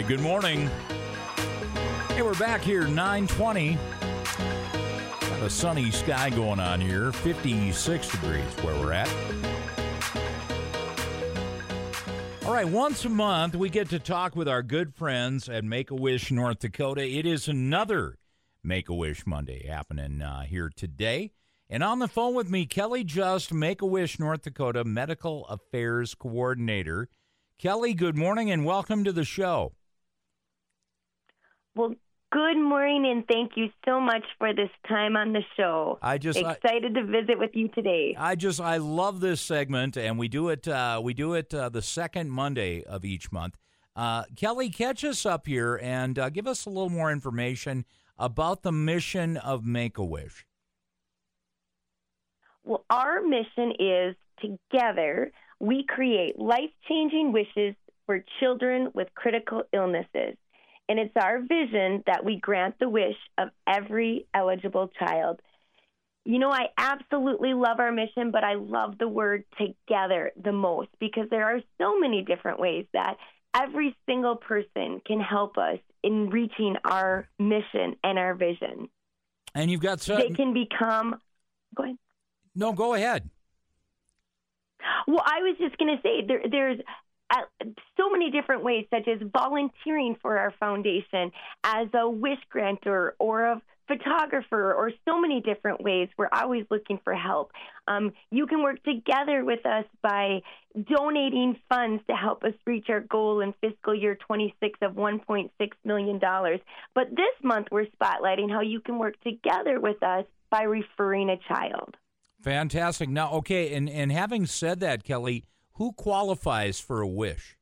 good morning. Hey, we're back here, 9:20. Got a sunny sky going on here, 56 degrees where we're at. All right, once a month, we get to talk with our good friends at Make-A-Wish, North Dakota. It is another Make-A-Wish Monday happening here today. And on the phone with me, Kelly Just, Make-A-Wish, North Dakota Medical Affairs Coordinator. Kelly, good morning and welcome to the show. Well, good morning, and thank you so much for this time on the show. Excited to visit with you today. I love this segment, and we do it the second Monday of each month. Kelly, catch us up here and give us a little more information about the mission of Make-A-Wish. Well, our mission is together we create life-changing wishes for children with critical illnesses. And it's our vision that we grant the wish of every eligible child. You know, I absolutely love our mission, but I love the word together the most because there are so many different ways that every single person can help us in reaching our mission and our vision. And you've got They can become... Go ahead. No, go ahead. Well, I was just going to say there's so many different ways, such as volunteering for our foundation as a wish granter or a photographer, or so many different ways. We're always looking for help. You can work together with us by donating funds to help us reach our goal in fiscal year 26 of $1.6 million. But this month, we're spotlighting how you can work together with us by referring a child. Fantastic. Now, okay, and having said that, Kelly, who qualifies for a wish?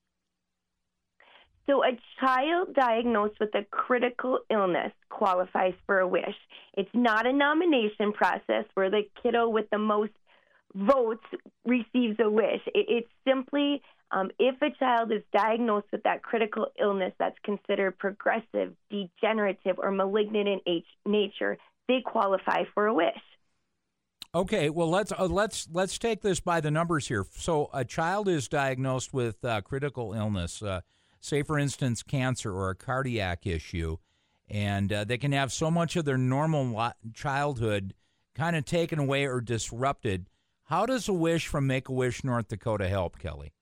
So a child diagnosed with a critical illness qualifies for a wish. It's not a nomination process where the kiddo with the most votes receives a wish. It's simply if a child is diagnosed with that critical illness that's considered progressive, degenerative, or malignant in nature, they qualify for a wish. Okay, well let's take this by the numbers here. So a child is diagnosed with critical illness, say for instance cancer or a cardiac issue, and they can have so much of their normal childhood kind of taken away or disrupted. How does a wish from Make-A-Wish North Dakota help, Kelly?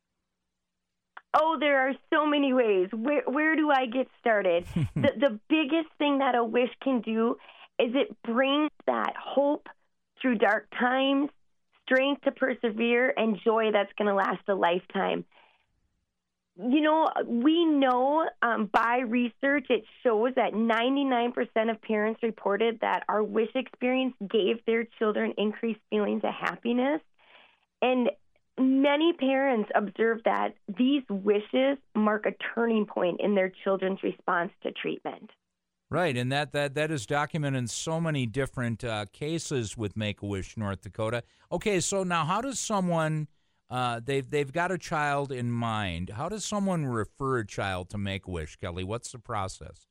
Oh, there are so many ways. Where do I get started? The biggest thing that a wish can do is it brings that hope through dark times, strength to persevere, and joy that's going to last a lifetime. You know, we know by research, it shows that 99% of parents reported that our wish experience gave their children increased feelings of happiness. And many parents observe that these wishes mark a turning point in their children's response to treatment. Right, and that is documented in so many different cases with Make-A-Wish North Dakota. Okay, so now how does someone, they've got a child in mind, how does someone refer a child to Make-A-Wish, Kelly? What's the process?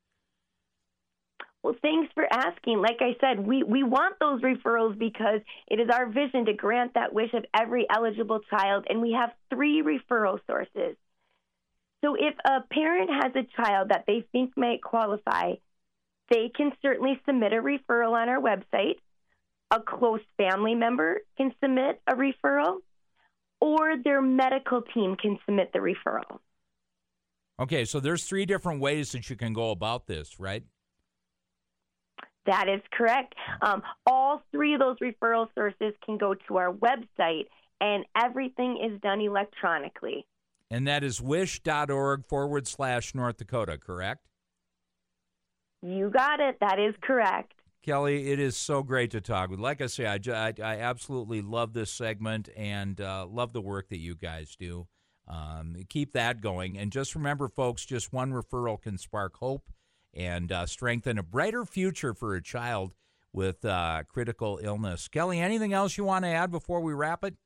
Well, thanks for asking. Like I said, we want those referrals because it is our vision to grant that wish of every eligible child, and we have 3 referral sources. So if a parent has a child that they think might qualify, they can certainly submit a referral on our website. A close family member can submit a referral, or their medical team can submit the referral. Okay, so there's 3 different ways that you can go about this, right? That is correct. All 3 of those referral sources can go to our website, and everything is done electronically. And that is wish.org/North Dakota, correct? You got it. That is correct. Kelly, it is so great to talk with. Like I say, I absolutely love this segment and love the work that you guys do. Keep that going. And just remember, folks, just one referral can spark hope and strengthen a brighter future for a child with critical illness. Kelly, anything else you want to add before we wrap it?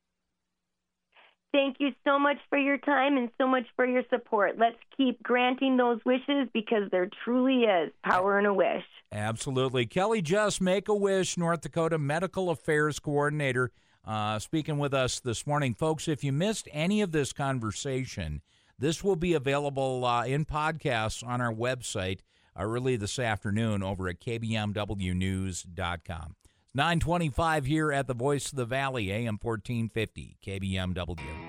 Thank you so much for your time and so much for your support. Let's keep granting those wishes because there truly is power in a wish. Absolutely. Kelly Just, Make-A-Wish North Dakota Medical Affairs Coordinator, speaking with us this morning. Folks, if you missed any of this conversation, This will be available in podcasts on our website early this afternoon over at kbmwnews.com. 9:25 here at the Voice of the Valley, AM 1450, KBMW.